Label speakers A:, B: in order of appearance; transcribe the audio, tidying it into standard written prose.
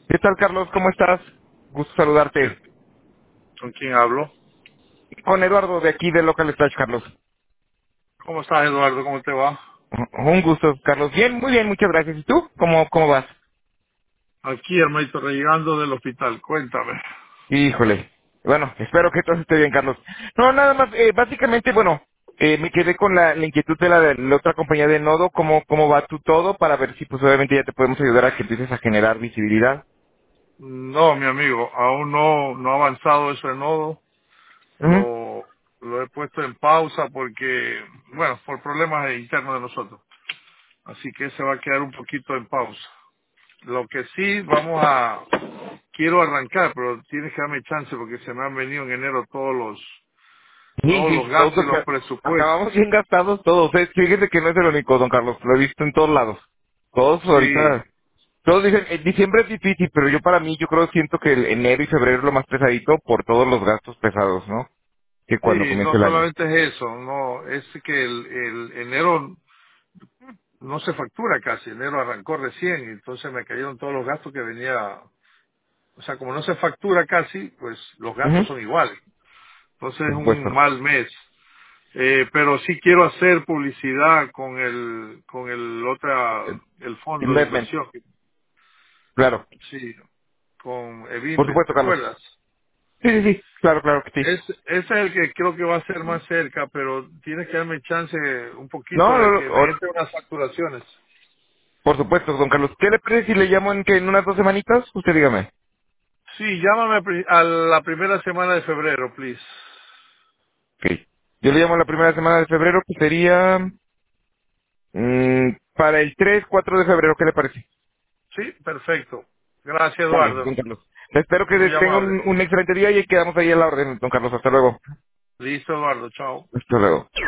A: ¿Qué tal, Carlos? ¿Cómo estás? Gusto saludarte.
B: ¿Con quién hablo?
A: Con Eduardo de aquí de Local Touch, Carlos.
B: ¿Cómo estás, Eduardo? ¿Cómo te va?
A: Un gusto, Carlos. Bien, muy bien, muchas gracias. ¿Y tú? ¿Cómo vas?
B: Aquí, hermanito, llegando del hospital. Cuéntame.
A: Híjole. Bueno, espero que todo esté bien, Carlos. No, nada más, básicamente, bueno, me quedé con la inquietud de la otra compañía de Nodo. ¿Cómo va tú todo? Para ver si, pues, obviamente ya te podemos ayudar a que empieces a generar visibilidad.
B: No, mi amigo, aún no ha avanzado ese nodo.
A: Ujú.
B: Lo he puesto en pausa porque, bueno, por problemas internos de nosotros. Así que se va a quedar un poquito en pausa. Lo que sí, quiero arrancar, pero tienes que darme chance porque se me han venido en enero
A: Sí,
B: todos los
A: sí, todos
B: gastos y los presupuestos.
A: acabamos bien gastados todos. Fíjese que no es el único, don Carlos. Lo he visto en todos lados. Todos
B: Sí,
A: ahorita. Todos dicen, diciembre es difícil, pero yo para mí, yo creo, siento que el enero y febrero es lo más pesadito por todos los gastos pesados, ¿no? Que cuando
B: sí,
A: comienza
B: no
A: el año.
B: solamente es eso, no, es que el enero no se factura casi, enero arrancó recién, y entonces me cayeron todos los gastos que venía, o sea, como no se factura casi, pues los gastos
A: Ujú.
B: son iguales, entonces es
A: Por
B: un
A: supuesto.
B: mal mes. Pero sí quiero hacer publicidad con el fondo de
A: Investment.
B: inversión,
A: Claro.
B: sí, con
A: Por
B: Evinvest,
A: supuesto,
B: ¿te
A: Carlos.
B: acuerdas?
A: Sí, sí, sí. Claro, claro que sí.
B: Ese es el que creo que va a ser más cerca, pero tienes que darme chance un poquito
A: No, no,
B: de
A: no,
B: que me entre unas facturaciones.
A: por supuesto, don Carlos. ¿Qué le parece si le llamo en unas 2 semanitas? Usted dígame.
B: Sí, llámame a la primera semana de febrero, please.
A: Ok. Yo le llamo la primera semana de febrero, que sería para el 3, 4 de febrero. ¿Qué le parece?
B: Sí, perfecto. Gracias,
A: Vale,
B: Eduardo.
A: don Carlos. Espero que
B: Muy
A: tenga
B: amable.
A: un excelente día y quedamos ahí a la orden, don Carlos. Hasta luego.
B: Listo, Eduardo. Chao.
A: Hasta luego.